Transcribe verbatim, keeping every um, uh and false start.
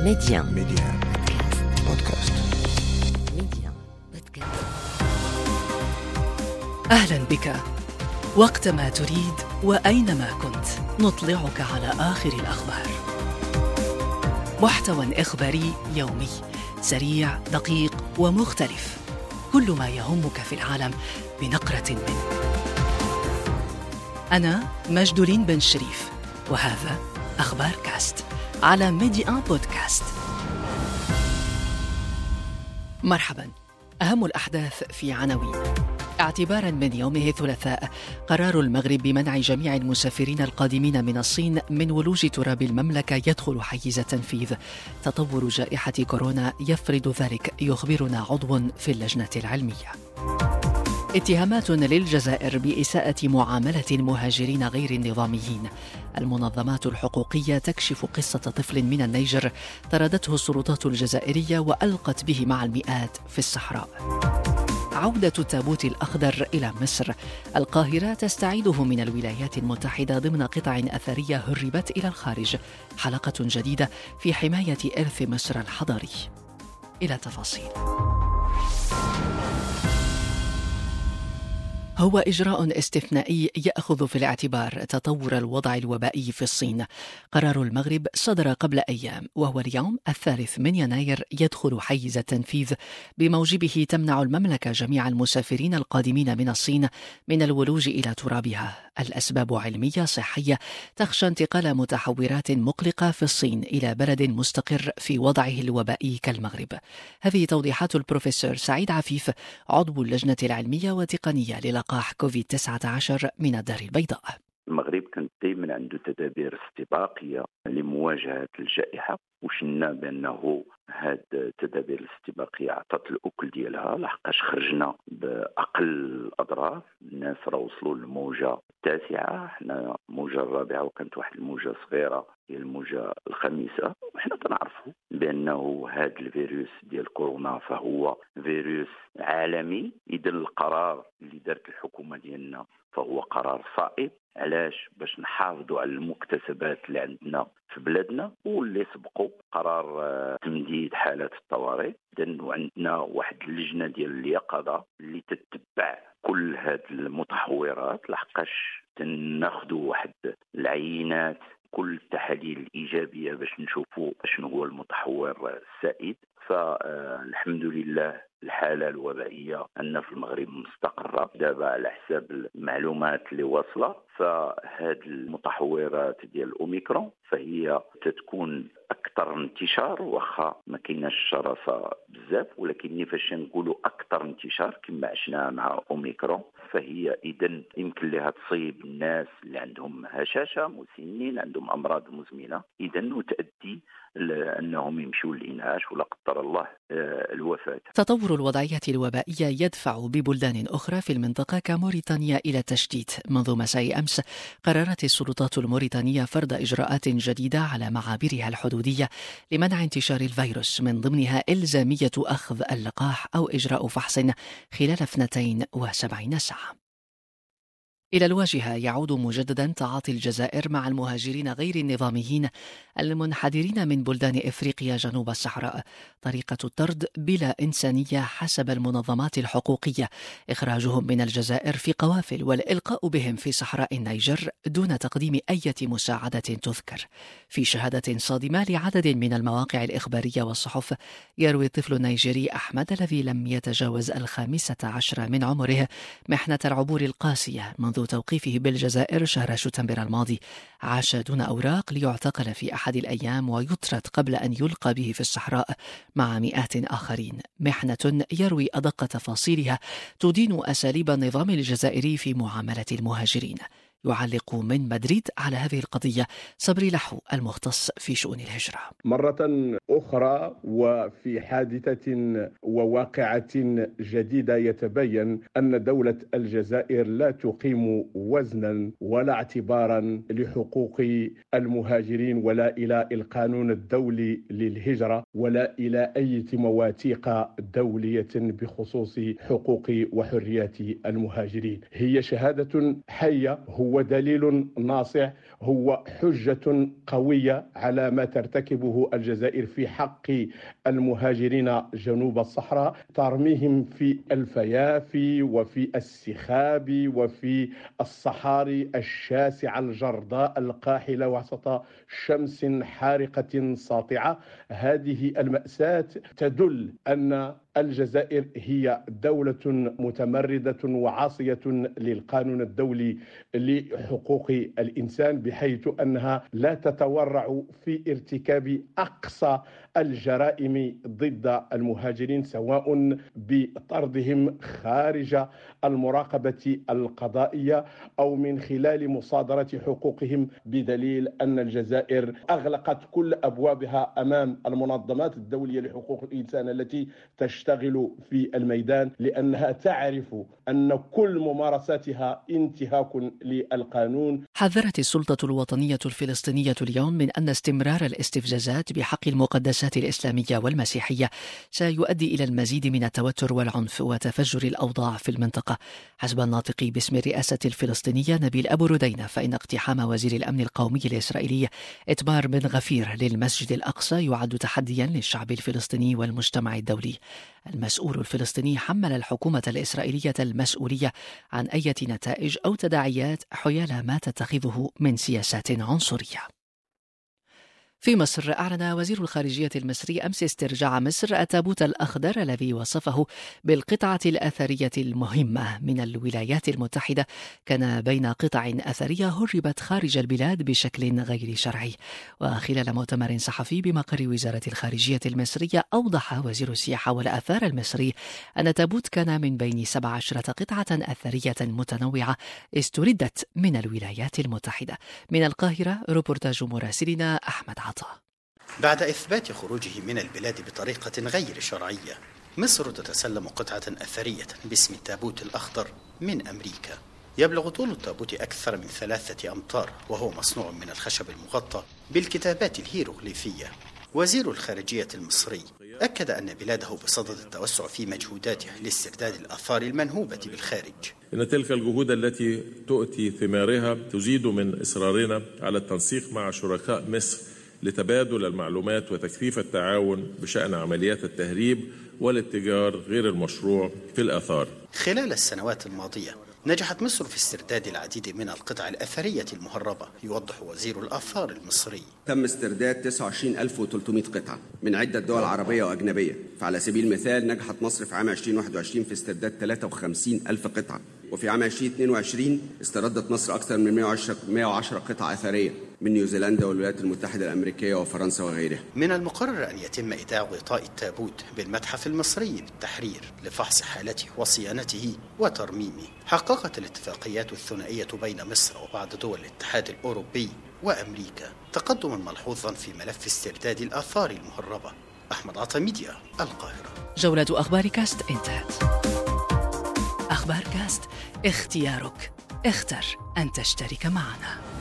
ميديان ميديان بودكاست. ميديان بودكاست. أهلا بك. وقتما تريد وأينما كنت نطلعك على آخر الأخبار. محتوى إخباري يومي سريع دقيق ومختلف، كل ما يهمك في العالم بنقرة منه. أنا مجدولين بن شريف، وهذا أخبار كاست على ميديان بودكاست. مرحبا. أهم الأحداث في عناوين. اعتباراً من يومه الثلاثاء، قرار المغرب بمنع جميع المسافرين القادمين من الصين من ولوج تراب المملكة يدخل حيز التنفيذ. تطور جائحة كورونا يفرض ذلك، يخبرنا عضو في اللجنة العلمية. اتهامات للجزائر بإساءة معاملة المهاجرين غير النظاميين. المنظمات الحقوقية تكشف قصة طفل من النيجر طردته السلطات الجزائرية وألقت به مع المئات في الصحراء. عودة التابوت الأخضر إلى مصر. القاهرة تستعيده من الولايات المتحدة ضمن قطع أثرية هربت إلى الخارج. حلقة جديدة في حماية إرث مصر الحضاري. إلى تفاصيل. هو إجراء استثنائي يأخذ في الاعتبار تطور الوضع الوبائي في الصين. قرار المغرب صدر قبل أيام، وهو اليوم الثالث من يناير يدخل حيز التنفيذ، بموجبه تمنع المملكة جميع المسافرين القادمين من الصين من الولوج إلى ترابها. الأسباب علمية صحية تخشى انتقال متحورات مقلقة في الصين إلى بلد مستقر في وضعه الوبائي كالمغرب. هذه توضيحات البروفيسور سعيد عفيف، عضو اللجنة العلمية والتقنية للقاح كوفيد تسعة عشر من الدار البيضاء. المغرب كانت دائما عنده تدابير استباقيه لمواجهه الجائحه، وشنا بانه هاد التدابير الاستباقيه عطات الاكل ديالها، لحقاش خرجنا باقل الاضرار. الناس راه وصلوا للموجه التاسعه، حنا الموجه الرابعه وكانت واحد الموجه صغيره هي الموجه الخامسه، وحنا تنعرفوا بانه هاد الفيروس ديال كورونا فهو فيروس عالمي. اذا القرار اللي دارت الحكومه ديالنا فهو قرار صائب. علاش؟ باش نحافظوا على المكتسبات اللي عندنا في بلادنا، واللي سبقوا قرار تمديد حالات الطوارئ. وعندنا واحد اللجنه ديال اليقظه اللي تتبع كل هاد المتحورات، لحقاش تناخذوا واحد العينات كل التحاليل الإيجابية باش نشوفوا شنو هو المتحور السائد. فالحمد لله الحالة الوبائية عندنا في المغرب مستقرة دابا على حساب المعلومات اللي واصلة. فهاد المتحورات ديال الأوميكرون فهي تتكون أكثر انتشار، واخا ما كايناش شراسة بزاف، ولكن فاش نقولوا أكثر انتشار كما عشنا مع أوميكرون فهي إذن يمكن لها تصيب الناس اللي عندهم هشاشة، مسنين، عندهم أمراض مزمنة، إذن وتؤدي لأنهم يمشوا للإنعاش ولا قدر الله الوفاة. تطور الوضعية الوبائية يدفع ببلدان أخرى في المنطقة كموريتانيا إلى التشتيت. منذ مساء أمس قررت السلطات الموريتانية فرض إجراءات جديدة على معابرها الحدودية لمنع انتشار الفيروس، من ضمنها إلزامية أخذ اللقاح أو إجراء فحص خلال اثنتين وسبعين ساعة. إلى الواجهة يعود مجددا تعاطي الجزائر مع المهاجرين غير النظاميين المنحدرين من بلدان إفريقيا جنوب الصحراء. طريقة الطرد بلا إنسانية حسب المنظمات الحقوقية، إخراجهم من الجزائر في قوافل والإلقاء بهم في صحراء النيجر دون تقديم أي مساعدة تذكر. في شهادة صادمة لعدد من المواقع الإخبارية والصحف، يروي الطفل النيجيري أحمد الذي لم يتجاوز الخامسة عشر من عمره محنة العبور القاسية منذ توقيفه بالجزائر شهر شتنبر الماضي. عاش دون أوراق ليعتقل في أحد الأيام ويطرد قبل أن يلقى به في الصحراء مع مئات آخرين. محنة يروي أدق تفاصيلها تدين أساليب النظام الجزائري في معاملة المهاجرين. يعلق من مدريد على هذه القضية صبري لحو، المختص في شؤون الهجرة. مرة أخرى وفي حادثة وواقعة جديدة يتبين أن دولة الجزائر لا تقيم وزنا ولا اعتبارا لحقوق المهاجرين ولا إلى القانون الدولي للهجرة ولا إلى أي مواثيق دولية بخصوص حقوق وحريات المهاجرين. هي شهادة حية، هو ودليل ناصع هو حجة قوية على ما ترتكبه الجزائر في حق المهاجرين جنوب الصحراء، ترميهم في الفيافي وفي السخاب وفي الصحاري الشاسعة الجرداء القاحلة وسط شمس حارقة ساطعة. هذه المأساة تدل أن الجزائر هي دولة متمردة وعاصية للقانون الدولي لحقوق الإنسان، بحيث أنها لا تتورع في ارتكاب أقصى الجرائم ضد المهاجرين، سواء بطردهم خارج المراقبة القضائية أو من خلال مصادرة حقوقهم، بدليل أن الجزائر أغلقت كل أبوابها أمام المنظمات الدولية لحقوق الإنسان التي تشتغل في الميدان، لأنها تعرف أن كل ممارساتها انتهاك للقانون. حذرت السلطة الوطنية الفلسطينية اليوم من أن استمرار الاستفزازات بحق المقدسات الإسلامية والمسيحية سيؤدي إلى المزيد من التوتر والعنف وتفجر الأوضاع في المنطقة. حسب الناطق باسم الرئاسة الفلسطينية نبيل أبو ردينة، فإن اقتحام وزير الأمن القومي الإسرائيلي إتمار بن غفير للمسجد الأقصى يعد تحديا للشعب الفلسطيني والمجتمع الدولي. المسؤول الفلسطيني حمل الحكومة الإسرائيلية المسؤولية عن أي نتائج أو تداعيات حيال ما تتخذه من سياسات عنصرية. في مصر، أعلن وزير الخارجية المصري أمس استرجاع مصر التابوت الأخضر الذي وصفه بالقطعة الأثرية المهمة من الولايات المتحدة. كان بين قطع أثرية هربت خارج البلاد بشكل غير شرعي. وخلال مؤتمر صحفي بمقر وزارة الخارجية المصرية، أوضح وزير السياحة والآثار المصري أن التابوت كان من بين سبع عشرة قطعة أثرية متنوعة استردت من الولايات المتحدة. من القاهرة، روبورتاج مراسلنا أحمد عطا. بعد إثبات خروجه من البلاد بطريقة غير شرعية، مصر تتسلم قطعة أثرية باسم التابوت الأخضر من أمريكا. يبلغ طول التابوت أكثر من ثلاثة أمتار، وهو مصنوع من الخشب المغطى بالكتابات الهيروغليفية. وزير الخارجية المصري أكد أن بلاده بصدد التوسع في مجهوداتها لاسترداد الآثار المنهوبة بالخارج. إن تلك الجهود التي تؤتي ثمارها تزيد من إصرارنا على التنسيق مع شركاء مصر لتبادل المعلومات وتكثيف التعاون بشأن عمليات التهريب والاتجار غير المشروع في الآثار. خلال السنوات الماضية نجحت مصر في استرداد العديد من القطع الأثرية المهربة. يوضح وزير الآثار المصري: تم استرداد تسعة وعشرين ألف وثلاثمائة قطعة من عدة دول عربية وأجنبية. فعلى سبيل المثال، نجحت مصر في عام ألفين وواحد وعشرين في استرداد ثلاثة وخمسين ألف قطعة، وفي عام ألفين واثنين وعشرين استردت مصر أكثر من مئة وعشرة قطع أثرية من نيوزيلندا والولايات المتحدة الأمريكية وفرنسا وغيرها. من المقرر أن يتم إيداع غطاء التابوت بالمتحف المصري بالتحرير لفحص حالته وصيانته وترميمه. حققت الاتفاقيات الثنائية بين مصر وبعض دول الاتحاد الأوروبي وأمريكا تقدما ملحوظا في ملف استرداد الآثار المهربة. أحمد عطا، ميديا، القاهرة. جولة أخبار كاست انتهت. أخبار كاست، اختيارك، اختر أن تشترك معنا.